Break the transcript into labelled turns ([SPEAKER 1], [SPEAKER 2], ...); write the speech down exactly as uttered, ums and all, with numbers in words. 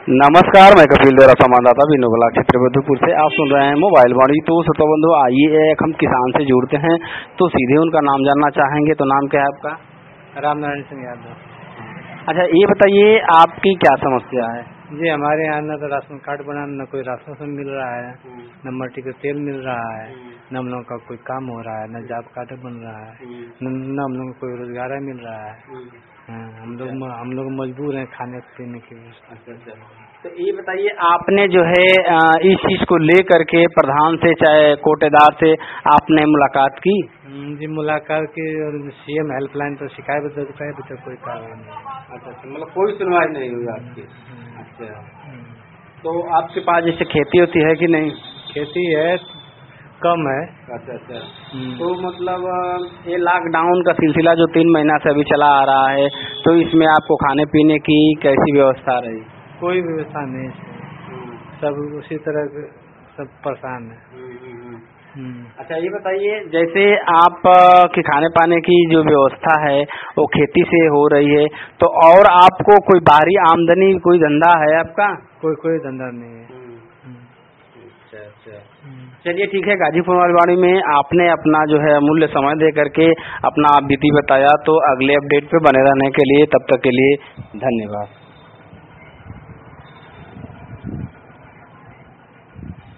[SPEAKER 1] नमस्कार, मैं कपिल देवरा, संवाददाता विनोद ब्लॉक क्षेत्र बुद्धपुर से। आप सुन रहे हैं मोबाइल वाणी। तो श्रोता बंधु, आइए एक हम किसान से जुड़ते हैं तो सीधे उनका नाम जानना चाहेंगे। तो नाम क्या है आपका?
[SPEAKER 2] रामनारायण सिंह यादव।
[SPEAKER 1] अच्छा, ये बताइए आपकी क्या समस्या है?
[SPEAKER 2] जी, हमारे यहाँ न तो राशन कार्ड बना, न कोई राशन मिल रहा है, न मट्टी का तेल मिल रहा है, न हम लोगों का कोई काम हो रहा है, न जॉब कार्ड बन रहा है, न हम लोगों को कोई रोजगार मिल रहा है। हम लोग हम लोग मजबूर हैं खाने पीने के लिए।
[SPEAKER 1] तो ये बताइए, आपने जो है इस चीज को लेकर के प्रधान से चाहे कोटेदार से आपने मुलाकात की?
[SPEAKER 2] जी, मुलाकात की, और सीएम हेल्पलाइन पर शिकायत दर्ज कराई, अभी तक कोई कार्रवाई नहीं।
[SPEAKER 1] अच्छा, मतलब कोई सुनवाई नहीं हुई आपकी? अच्छा, तो आपके पास जैसे खेती होती है कि नहीं?
[SPEAKER 2] खेती है, कम है।
[SPEAKER 1] अच्छा अच्छा। तो मतलब ये लॉकडाउन का सिलसिला जो तीन महीना से अभी चला आ रहा है, तो इसमें आपको खाने पीने की कैसी व्यवस्था रही?
[SPEAKER 2] कोई व्यवस्था नहीं, सब उसी तरह सब परेशान है।
[SPEAKER 1] अच्छा, ये बताइए, जैसे आप के खाने पाने की जो व्यवस्था है वो खेती से हो रही है, तो और आपको कोई बाहरी आमदनी, कोई धंधा है आपका?
[SPEAKER 2] कोई कोई धंधा नहीं है।
[SPEAKER 1] अच्छा अच्छा, चलिए ठीक है। गाजीपुर मोबाइल में आपने अपना जो है अमूल्य समय दे करके अपना विधि बताया, तो अगले अपडेट पे बने रहने के लिए, तब तक के लिए धन्यवाद।